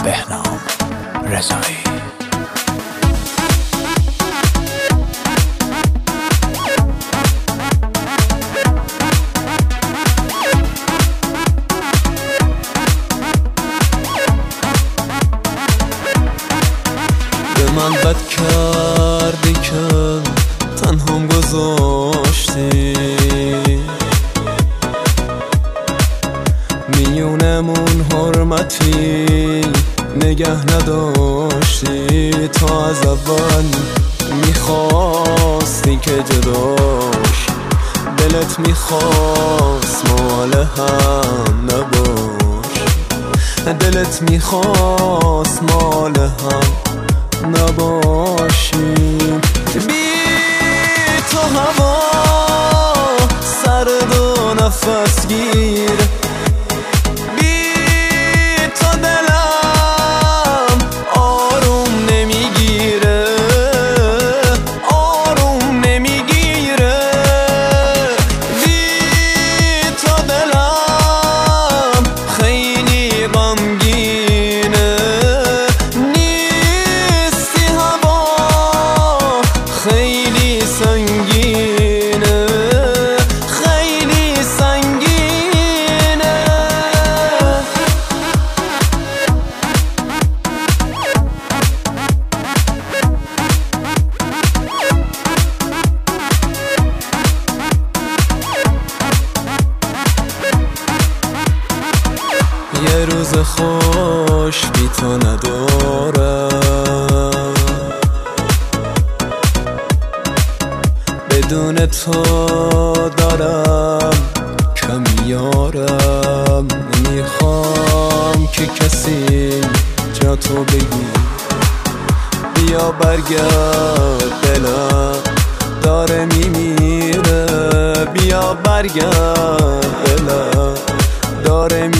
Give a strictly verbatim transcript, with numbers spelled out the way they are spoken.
بهنام رضایی. به من بد کردی که تنهام گذاشتی، میونمون حرمتی نگه نداشتی. تا از اول میخواستی که جداش، دلت میخواست مال هم نباش، دلت میخواست مال هم نباشیم. بی تو هوا سرد و نفس گیر، بی تو دلم آروم نمیگیره، آروم نمیگیره. بی تو دلم خیلی غمگینه، خیلی سنگینه، خیلی سنگینه. یه روز خوش بی تو ندارم، بدون تو دارم کمیارم. نمیخوام که کسی جا تو بگی، بیا برگرد دلم داره میمیره، بیا برگرد دلم داره میمیره.